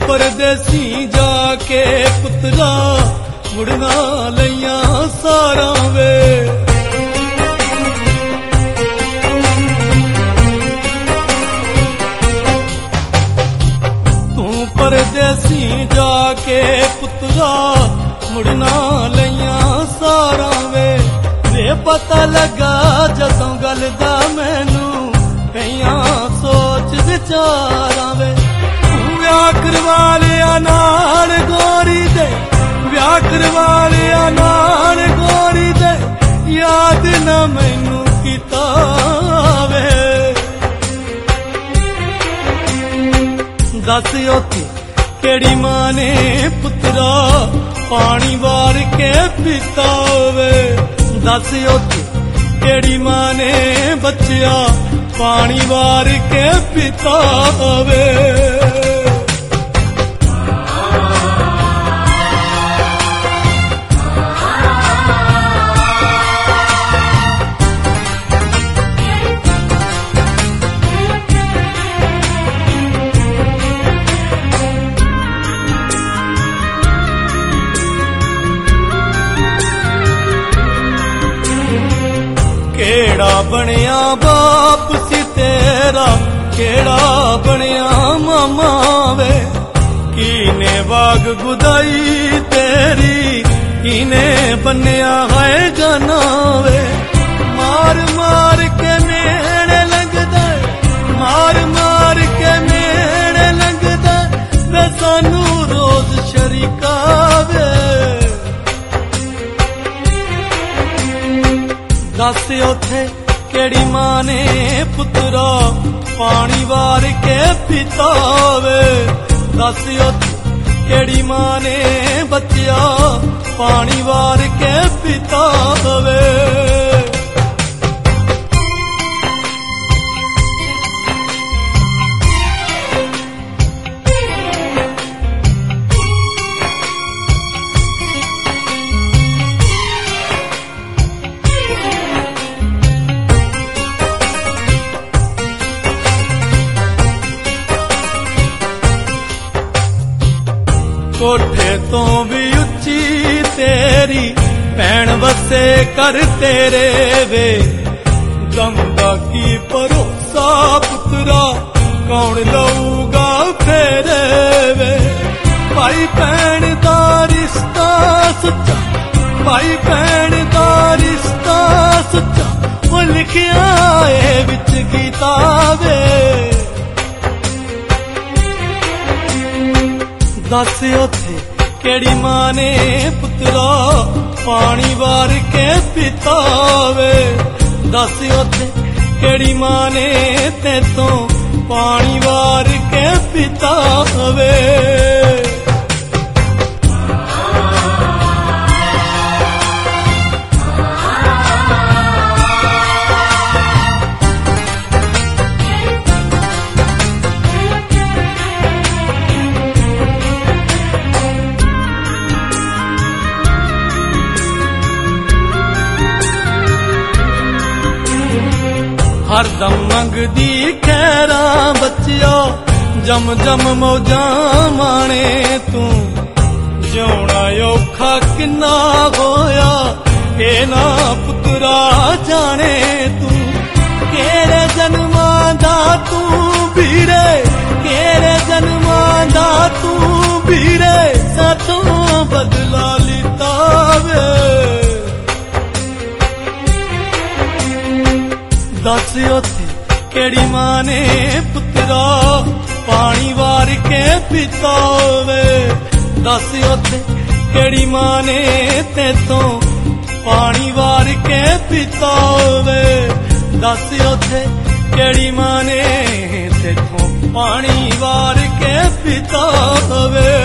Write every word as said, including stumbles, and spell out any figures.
परदेसी जाके पुत्रा मुड़ना लैया सारा वे। तू परदेसी जाके पुत्रा मुड़ना लैया सारा वे। वे पता लगा जदों गल दा मैनू कईयां सोच विचारां वे। विआह करवा लिया नाल गोरी दे, विआह करवा लिया नाल गोरी दे, याद ना मैनू कीता वे। दस ओथे केड़ी मां ने पुत्रा पानी वार के पीता वे। दस ओथे केड़ी मां ने बच्चिया पानी वार के पीता वे। केड़ा बनिया बाप सी तेरा, केड़ा बनिया मामा वे। कीने बाग गुदाई तेरी, कीने बनिया है जाना वे। मार मार के मेरे लगदा, मार मार के मेरे लगदा वे सानू रोज शरीका वे। दस ओथे केड़ी मां ने पुत्रा पानी वार के पीता वे। दस ओथे केड़ी मां ने बच्चिया पानी वार के पीता वे। कोठे तो भी उच्ची तेरी भैन वसे कर तेरे वे। गंगा की भरोसा पुत्रा कौन लऊगा फेरे वे। भाई भैन दा रिश्ता सच्चा, भाई भैन दा रिश्ता सच्चा, वो लिखिया ए विच गीता वे। दस ओथे केड़ी मां ने पुत्रा पानी वार के पीता वे। दस ओथे केड़ी मां ने तेतों पानी वार के पीता वे। हरदम मंगदी खैरा बच्चिया, जम जम मौजा माने तू। जिउना औखा किन्ना होया के ना पुत्रा जाने तू। केड़े जन्मां दा तू बीरे, केड़े जन्मां दा तू बीरे, साथों बदला लिता वे। दस ओथे केड़ी मां ने पुत्रा पानी वार के पीता वे। दस ओथे केड़ी मां ने तेतों पानी वार के पीता वे। दस ओथे केड़ी मां ने तेतों पानी वार के पीता वे।